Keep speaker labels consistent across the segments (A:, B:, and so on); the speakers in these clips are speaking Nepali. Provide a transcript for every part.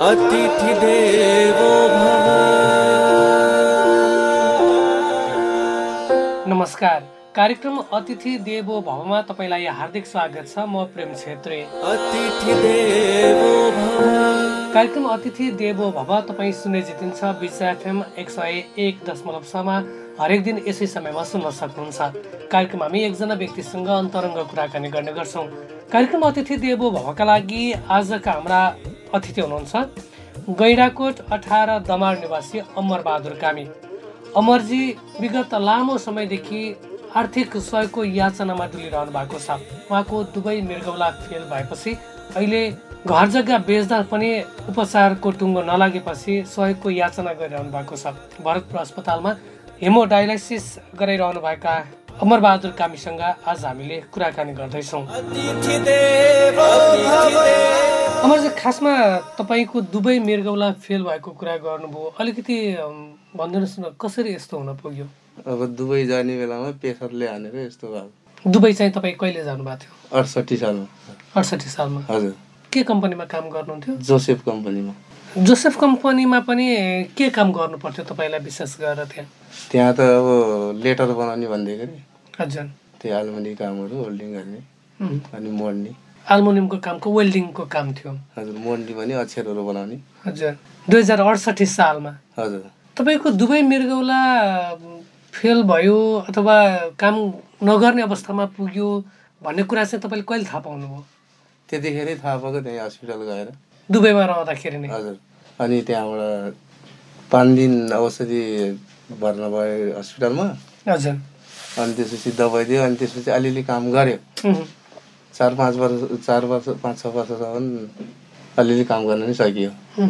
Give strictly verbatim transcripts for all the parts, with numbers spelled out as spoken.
A: अतिथि देवो भव।
B: नमस्कार, कार्यक्रम अतिथि देवो भवमा तपाईलाई हार्दिक स्वागत छ। म प्रेम छेत्री।
A: अतिथि देवो भव।
B: कार्यक्रम अतिथि देवो भव तपाईँ सुन्ने जितिन्छ बिच एफएम एक सय एक दशमलव छमा हरेक दिन यसै समयमा सुन्न सक्नुहुन्छ। कार्यक्रम हामी एकजना व्यक्तिसँग अन्तरङ्ग कुराकानी गर्ने गर्छौँ। कार्यक्रम अतिथि देवो भवका लागि आजका हाम्रा अतिथि हुनुहुन्छ गैंडाकोट अठार दमार निवासी अमरबहादुर कामी। अमरजी विगत लामो समयदेखि आर्थिक सहयोगको याचनामा डुलिरहनु भएको छ। उहाँको दुवै मृगौला फेल भएपछि अहिले घर जग्गा बेच्दा पनि उपचारको टुङ्गो नलागेपछि सहयोगको याचना गरिरहनु भएको छ। भरतपुर अस्पतालमा हेमोडायलाइसिस गराइरहनु भएका अमरबहादुर कामीसँग आज हामीले कुराकानी गर्दैछौँ। अमरजी, खासमा तपाईँको दुवै मृगौला फेल भएको कुरा गर्नुभयो, अलिकति भनिदिनुहोस् न कसरी यस्तो हुन पुग्यो?
C: अब दुबई जाने बेलामा प्रेसरले हानेर यस्तो भयो।
B: दुबई चाहिँ तपाईँ कहिले जानुभएको थियो?
C: अडसठी सालमा।
B: अडसठी सालमा?
C: हजुर।
B: के कम्पनीमा काम गर्नुहुन्थ्यो?
C: जोसेफ कम्पनीमा।
B: जोसेफ कम्पनीमा पनि के काम गर्नु पर्थ्यो तपाईँलाई विशेष गरेर त्यहाँ?
C: त्यहाँ त अब लेटर बनाउने भन्दै गरे।
B: हजुर।
C: त्यो आलुमिनियम कामहरू होल्डिङ गर्ने अनि मोड्ने।
B: एल्युमिनियमको कामको वेल्डिङको काम थियो?
C: हजुर। मोड्ने पनि अक्षरहरू बनाउने।
B: हजुर। दुई हजार अडसठी सालमा?
C: हजुर।
B: तपाईँको दुवै मृगौला फेल भयो अथवा काम नगर्ने अवस्थामा पुग्यो भन्ने कुरा चाहिँ तपाईँले कहिले थाहा पाउनुभयो?
C: त्यतिखेरै थाहा पाएको, त्यहाँ हस्पिटल गएर।
B: दुबईमा रहँदाखेरि नै?
C: हजुर। अनि त्यहाँबाट पाँच दिन औषधि भर्ना भयो हस्पिटलमा।
B: हजुर।
C: अनि त्यसपछि दबाई दियो, अनि त्यसपछि अलिअलि काम गऱ्यो। चार पाँच वर्ष चार वर्ष पाँच छ वर्षसम्म अलिअलि काम गर्न पनि सकियो।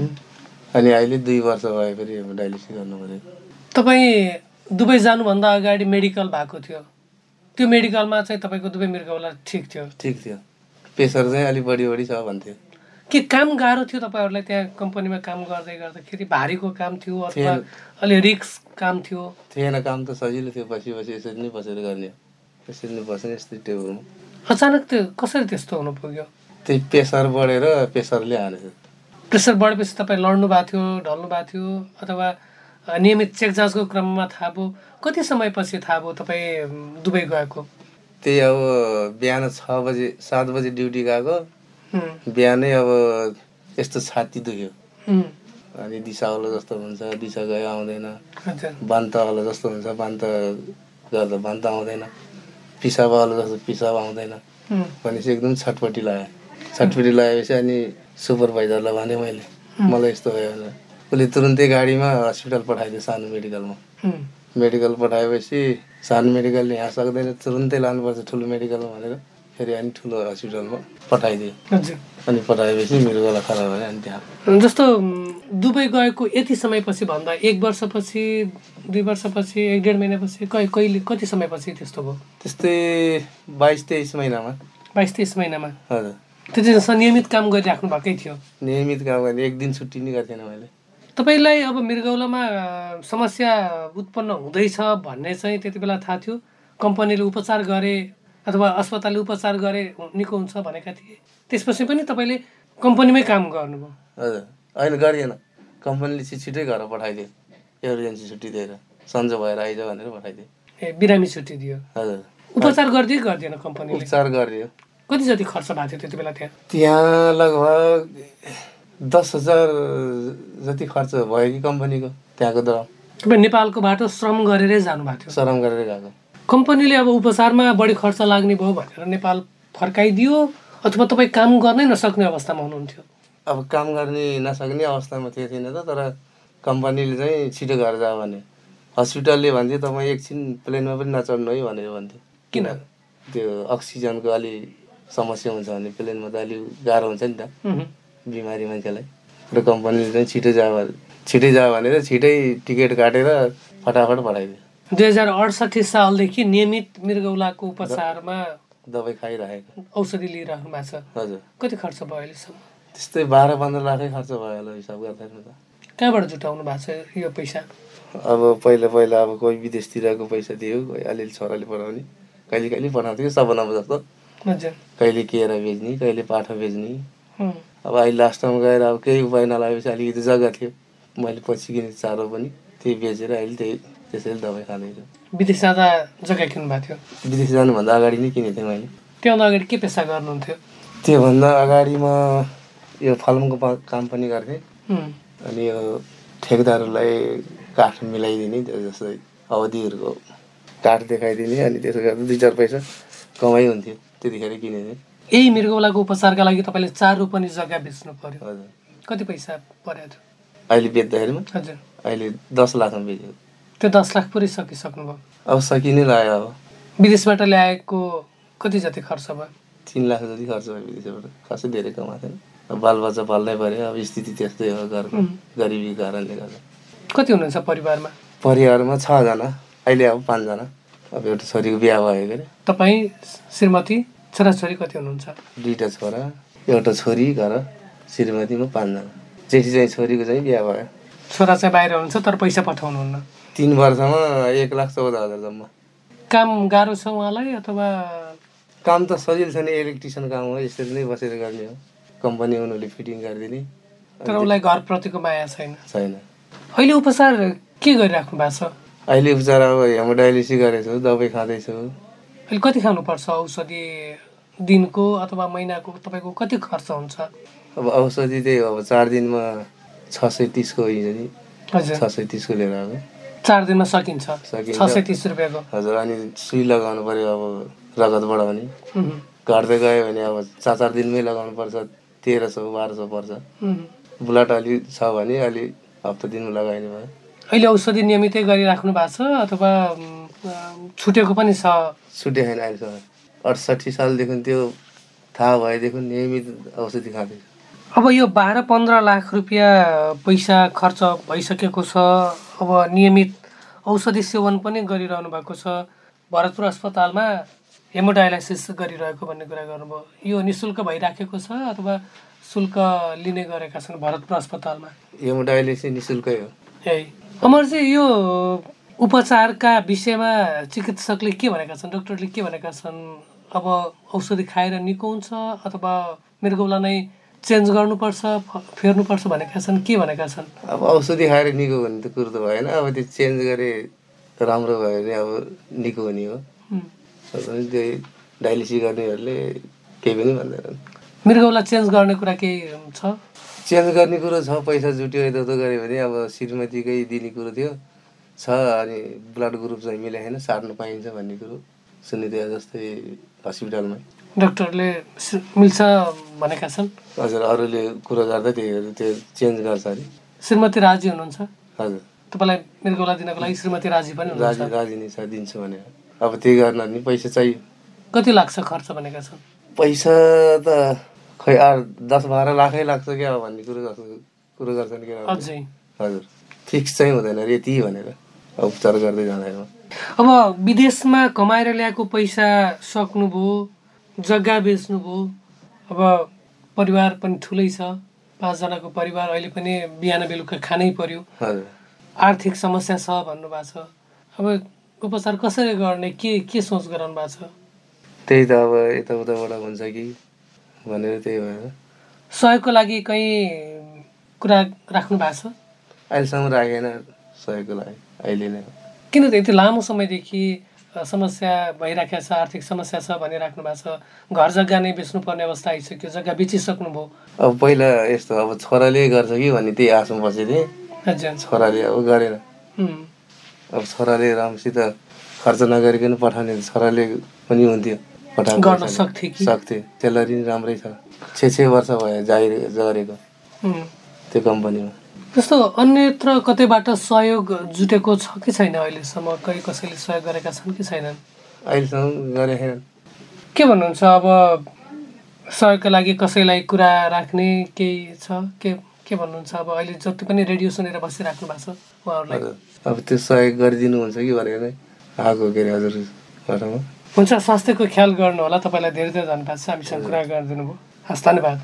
C: अनि अहिले दुई वर्ष भयो फेरि डायलिसिस गर्नु पऱ्यो।
B: तपाईँ दुबई जानुभन्दा अगाडि मेडिकल भएको थियो, त्यो मेडिकलमा चाहिँ तपाईँको दुवै मृगौला ठिक थियो?
C: ठिक थियो। प्रेसर चाहिँ अलिक बढी बढी छ भन्थ्यो।
B: के काम गाह्रो थियो तपाईँहरूलाई त्यहाँ कम्पनीमा काम गर्दै गर्दाखेरि? भारीको काम थियो अथवा अलि रिक्स काम थियो?
C: थिएन, काम त सजिलो थियो। बसी बसी यसरी नै बसेर गर्ने, यसरी नै बस्ने यस्तै टेबलमा।
B: अचानक त्यो कसरी त्यस्तो हुनु पुग्यो?
C: त्यही प्रेसर बढेर प्रेसरले हानेछ।
B: प्रेसर बढेपछि तपाईँ लड्नु भएको थियो, ढल्नु भएको थियो अथवा नियमित चेक जाँचको क्रममा थाहा भयो? कति समयपछि थाहा भयो तपाईँ दुबई गएको?
C: त्यही अब बिहान छ बजे सात बजे ड्युटी गएको, बिहानै अब यस्तो छाती दुख्यो अनि दिशा होला जस्तो हुन्छ, दिशा गयो आउँदैन। बान्ता होला जस्तो हुन्छ, बान्ता गर्दा बान्ता आउँदैन। पिसाब होला जस्तो पिसाब आउँदैन भनेपछि एकदम छटपट्टि लाग्यो। छटपट्टि लगाएपछि अनि सुपरभाइजरलाई भने मैले मलाई यस्तो भयो भनेर, उसले तुरुन्तै गाडीमा हस्पिटल पठाइदियो, सानो मेडिकलमा। मेडिकल पठाएपछि सानो मेडिकलले यहाँ सक्दैन, तुरुन्तै लानुपर्छ ठुलो मेडिकलमा भनेर फेरि अनि ठुलो हस्पिटलमा पठाइदियो। अनि पठाएपछि मेरो गला खराब भयो। अनि त्यहाँ
B: जस्तो दुबई गएको यति समयपछि भन्दा एक वर्षपछि, दुई वर्षपछि, एक डेढ महिनापछि, कहिले कति समयपछि त्यस्तो भयो?
C: त्यस्तै बाइस तेइस महिनामा।
B: बाइस तेइस महिनामा?
C: हजुर।
B: त्यति नियमित काम गरिराख्नु भएकै थियो?
C: नियमित काम गर्ने, एक दिन छुट्टी नै गर्थेन मैले।
B: तपाईँलाई अब मृगौलामा समस्या उत्पन्न हुँदैछ भन्ने चाहिँ त्यति बेला थाहा थियो? कम्पनीले उपचार गरे अथवा अस्पतालले उपचार गरे निको हुन्छ भनेका थिए, त्यसपछि पनि तपाईँले कम्पनीमै काम गर्नुभयो?
C: हजुर। अहिले गरिएन, कम्पनीले छिटै घर पठाइदियो, इमर्जेन्सी छुट्टी दिएर सन्जो भएर आइज भनेर पठाइदियो।
B: ए, बिरामी छुट्टी दियो?
C: हजुर।
B: उपचार गरिदियो कि गर्दिएन कम्पनीले?
C: उपचार गरिदियो।
B: कति जति खर्च भएको थियो त्यति बेला त्यहाँ?
C: त्यहाँ लगभग दस हजार जति खर्च भयो कि कम्पनीको त्यहाँको दर।
B: तपाईँ नेपालको बाटो श्रम गरेरै जानुभएको थियो?
C: श्रम गरेर गएको।
B: कम्पनीले अब उपचारमा बढी खर्च लाग्ने भयो भनेर नेपाल फर्काइदियो अथवा तपाईँ काम गर्नै नसक्ने अवस्थामा हुनुहुन्थ्यो?
C: अब काम गर्ने नसक्ने अवस्थामा थियो थिएन त, तर कम्पनीले चाहिँ छिटो घर जा भने। हस्पिटलले भन्थ्यो तपाईँ एकछिन प्लेनमा पनि नचढ्नु है भनेर भन्थ्यो।
B: किन?
C: त्यो अक्सिजनको अलि समस्या हुन्छ भने प्लेनमा त अलिक गाह्रो हुन्छ नि त बिमारी मान्छेलाई। र कम्पनीले चाहिँ छिटो जा छिटै जा भनेर छिटै टिकट काटेर फटाफट पठाइदियो।
B: दुई हजार अडसठी सालदेखि नियमित मृगौलाको उपचारमा
C: दबाई खाइरहेको,
B: औषधि लिइराख्नु भएको छ?
C: हजुर।
B: कति खर्च भयो अहिलेसम्म?
C: त्यस्तै बाह्र पन्ध्र लाखै खर्च भयो होला हिसाब गर्दाखेरि त।
B: कहाँबाट जुटाउनु भएको छ यो पैसा?
C: अब पहिला पहिला अब कोही विदेशतिरको पैसा दियो, कोही अलिअलि छोराले पठाउने, कहिले कहिले पठाउँथ्यो सपनामा जस्तो।
B: हजुर।
C: कहिले केरा बेच्ने, कहिले पाठा बेच्ने, अब अहिले लास्टमा गएर अब केही उपाय नलागेपछि अलिकति जग्गा थियो मैले पछि किने चारो पनि त्यही बेचेर अहिले त्यही त्यसैले दबाई खाँदैछु।
B: विदेश जाँदा जग्गा किन्नुभएको थियो?
C: विदेश जानुभन्दा अगाडि नै किनेको थिएँ मैले।
B: त्योभन्दा अगाडि के पेसा गर्नुहुन्थ्यो?
C: त्योभन्दा अगाडि म यो फलमको काम पनि गर्थेँ। अनि यो ठेकेदारहरूलाई काठ मिलाइदिने जस्तै अवधिहरूको काठ देखाइदिने अनि त्यसो गर्दा दुई चार पैसा कमाइ हुन्थ्यो त्यतिखेर किनेको थिएँ।
B: यही मृगौलाको उपचारका लागि तपाईँले चार रोपनी जग्गा बेच्नु पर्यो।
C: हजुर।
B: कति पैसा परेको थियो
C: अहिले बेच्दाखेरिमा?
B: हजुर।
C: अहिले दस लाखमा बेच्यो।
B: त्यो दस लाख पुरै सकिसक्नुभयो?
C: अब सकि नै लाग्यो। अब
B: विदेशबाट ल्याएको कति जति खर्च भयो?
C: तिन लाख जति खर्च भयो विदेशबाट। खासै धेरै कमाएको थिएन। अब बालबच्चा पाल्नै पऱ्यो। अब स्थिति त्यस्तै हो घरको गरिबी कारणले गर्दा।
B: कति हुनुहुन्छ परिवारमा?
C: परिवारमा छजना, अहिले अब पाँचजना। अब एउटा छोरीको बिहा भयो के अरे।
B: तपाईँ, श्रीमती, छोराछोरी कति हुनुहुन्छ?
C: दुईवटा छोरा, एउटा छोरी घर, श्रीमतीमा पाँचजना। जेठी चाहिँ छोरीको चाहिँ बिहा भयो।
B: छोरा चाहिँ बाहिर हुनुहुन्छ तर पैसा पठाउनुहुन्न?
C: तिन वर्षमा एक लाख चौध हजार जम्मा।
B: काम गाह्रो छ उहाँलाई अथवा?
C: काम त सजिलो छ नि, इलेक्ट्रिसियन काम हो, यसरी नै बसेर गर्ने हो। कम्पनी उनीहरूले फिटिङ गरिदिने।
B: तर उसलाई घरप्रतिको माया छैन?
C: छैन।
B: अहिले उपचार के गरिराख्नु भएको छ?
C: अहिले उपचार अब हेमोडायलिसिस गरेको छु, दबाई खाँदैछु।
B: अहिले कति खानुपर्छ औषधि दिनको अथवा महिनाको? तपाईँको कति खर्च हुन्छ?
C: अब औषधि त्यही हो, अब चार दिनमा छ सय तिसको हुन्छ नि।
B: हजुर।
C: छ सय तिसको लिएर आएको।
B: चार दिनमा सकिन्छ?
C: सकिन्छ।
B: छ सय तिस रुपियाँको?
C: हजुर। अनि सुई लगाउनु पर्यो अब रगत बढाउने। घट्दै गयो भने अब चार चार दिनमै लगाउनु पर्छ, तेह्र सौ बाह्र सौ पर्छ। ब्लड अलि छ भने अलि हप्ता दिनमा लगाइने भयो।
B: अहिले औषधि नियमितै गरिराख्नु भएको छ अथवा छुटेको पनि छ?
C: छुटे छैन अहिलेसम्म। अठसट्ठी सालदेखि त्यो थाहा भएदेखि नियमित औषधि खाँदैछु।
B: अब यो बाह्र पन्ध्र लाख रुपियाँ पैसा खर्च भइसकेको छ। अब नियमित औषधि सेवन पनि गरिरहनु भएको छ। भरतपुर अस्पतालमा हेमोडायलाइसिस गरिरहेको भन्ने कुरा गर्नुभयो। यो निःशुल्क भइराखेको छ अथवा शुल्क लिने गरेका छन् भरतपुर अस्पतालमा?
C: हेमोडायलिसिस निःशुल्कै हो।
B: है अमरजी, यो उपचारका विषयमा चिकित्सकले के भनेका छन्, डाक्टरले के भनेका छन्? अब औषधि खाएर निको हुन्छ अथवा मृगौला नै चेन्ज गर्नुपर्छ, फेर्नुपर्छ भनेका छन्, के भनेका छन्?
C: अब औषधि खाएर निको हुने त कुरो त भएन। अब त्यो चेन्ज गरे राम्रो भयो भने अब निको हुने हो। त्यही डायलिसिस गर्नेहरूले केही पनि भन्दैनन्।
B: मृगौला चेन्ज गर्ने कुरा केही छ?
C: चेन्ज गर्ने कुरो छ, पैसा जुट्यो यता गऱ्यो भने। अब श्रीमतीकै दिने कुरो थियो छ। अनि ब्लड ग्रुप चाहिँ मिलाएन, सार्नु पाइन्छ भन्ने कुरो सुन्ने थियो जस्तै हस्पिटलमै।
B: डाक्टरले मिल्छ भनेका छन्?
C: हजुर। अरूले कुरो गर्दा त्यही त्यो चेन्ज गर्छ अरे।
B: श्रीमती राजी हुनुहुन्छ?
C: हजुर।
B: तपाईँलाई मृगौला दिनको लागि श्रीमती राजी पनि हुनुहुन्छ?
C: राजी राजी नै छ, दिन्छु भने। अब त्यही गर्न नि पैसा चाहियो।
B: कति लाग्छ खर्च भनेका छन्? पैसा
C: त खै आठ दस बाह्र लाखै लाग्छ क्या भन्ने कुरो कुरो गर्छन् क्या।
B: अझै?
C: हजुर। फिक्स चाहिँ हुँदैन अरे यति भनेर उपचार गर्दै जाँदाखेरि।
B: अब विदेशमा कमाएर ल्याएको पैसा सक्नुभयो, जग्गा बेच्नुभयो, अब परिवार पनि ठुलै छ, पाँचजनाको परिवार, अहिले पनि बिहान बेलुका खानै पर्यो, आर्थिक समस्या छ भन्नुभएको छ। अब उपचार कसरी गर्ने, के के सोच गराउनु भएको छ?
C: त्यही त अब यताउताबाट हुन्छ कि भनेर त्यही भएर।
B: सहयोगको लागि कहीँ कुरा राख्नु भएको छ?
C: अहिलेसम्म राखेन सहयोगको लागि अहिले नै।
B: किन त यति लामो समयदेखि समस्या भइराखेको छ, आर्थिक समस्या छ भनिराख्नु भएको छ, घर जग्गा नै बेच्नुपर्ने अवस्था आइसक्यो, जग्गा बेचिसक्नुभयो।
C: अब पहिला यस्तो अब छोराले गर्छ कि भन्ने त्यही आशमा बसेको थिएँ।
B: हजुर।
C: छोराले अब गरेन। अब छोराले राम्रोसित खर्च नगरिकन पठाउने छोराले पनि हुन्थ्यो, पठाउनु
B: गर्न सक्थे कि?
C: सक्थे। त्यसलाई नि राम्रै छ। छ छ वर्ष भयो जाहिर गरेको त्यो कम्पनीमा।
B: त्यस्तो अन्यत्र कतैबाट सहयोग जुटेको छ कि छैन अहिलेसम्म? कहीँ कसैले सहयोग गरेका छन् कि छैनन्?
C: अहिलेसम्म गरेका छैनन्।
B: के भन्नुहुन्छ? अब सहयोगका लागि कसैलाई कुरा राख्ने केही छ? के के भन्नुहुन्छ? अब अहिले जति पनि रेडियो सुनेर बसिराख्नु भएको छ उहाँहरूलाई
C: अब त्यो सहयोग गरिदिनुहुन्छ कि भनेर नै आएको के अरे हजुरबाट।
B: हुन्छ, स्वास्थ्यको ख्याल गर्नु होला। तपाईँलाई धेरै धेरै धन्यवाद छ हामीसँग कुरा गरिदिनु भयो। हस्, धन्यवाद।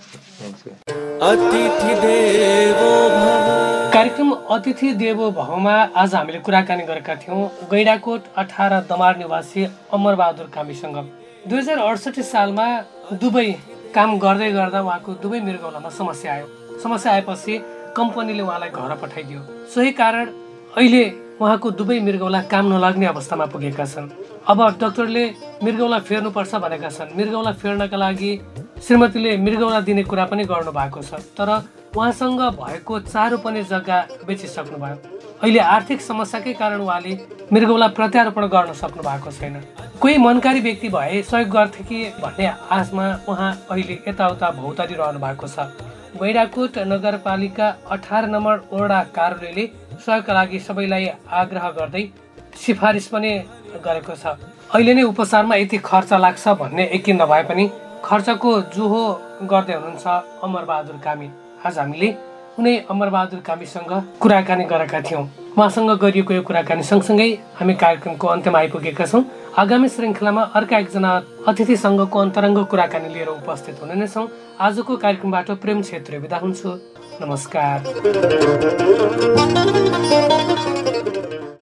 A: अतिथि देवो भव।
B: कार्यक्रम अतिथि देवो भवमा आज हामीले कुराकानी गरेका थियौँ गैंडाकोट अठार दमार निवासी अमरबहादुर कामीसँग। दुई हजार अडसठी सालमा दुबई काम गर्दै गर्दा उहाँको दुवै मृगौलामा समस्या आयो। समस्या आएपछि कम्पनीले उहाँलाई घर पठाइदियो। सोही कारण अहिले उहाँको दुवै मृगौला काम नलाग्ने अवस्थामा पुगेका छन्। अब डाक्टरले मृगौला फेर्नुपर्छ भनेका छन्। मृगौला फेर्नका लागि श्रीमतीले मृगौला दिने कुरा पनि गर्नु भएको छ, तर उहाँसँग भएको चारो पनि जग्गा बेचिसक्नु भयो। अहिले आर्थिक समस्याकै कारण उहाँले मृगौला प्रत्यारोपण गर्न सक्नु भएको छैन। कोही मनकारी व्यक्ति भए सहयोग गर्थे कि भन्ने आशमा उहाँ अहिले यताउता भौतारी रहनु भएको छ। गैंडाकोट नगरपालिका अठार नम्बर वडा कार्यालयले सहयोगका लागि सबैलाई आग्रह गर्दै सिफारिस पनि गरेको छ। अहिले नै उपचारमा यति खर्च लाग्छ भन्ने यकिन नभए पनि खर्चको जुहो गर्दै हुनुहुन्छ अमरबहादुर कामी। आज हामीले उनी अमरबहादुर कामीसँग कुराकानी गरेका थियौँ। उहाँसँग गरिएको यो कुराकानी सँगसँगै हामी कार्यक्रमको अन्त्यमा आइपुगेका छौँ। आगामी श्रृङ्खलामा अर्का एकजना अतिथिसँगको अन्तरङ्ग कुराकानी लिएर उपस्थित हुने नै छौँ। आजको कार्यक्रमबाट प्रेम क्षेत्री बिदा हुन्छु। नमस्कार।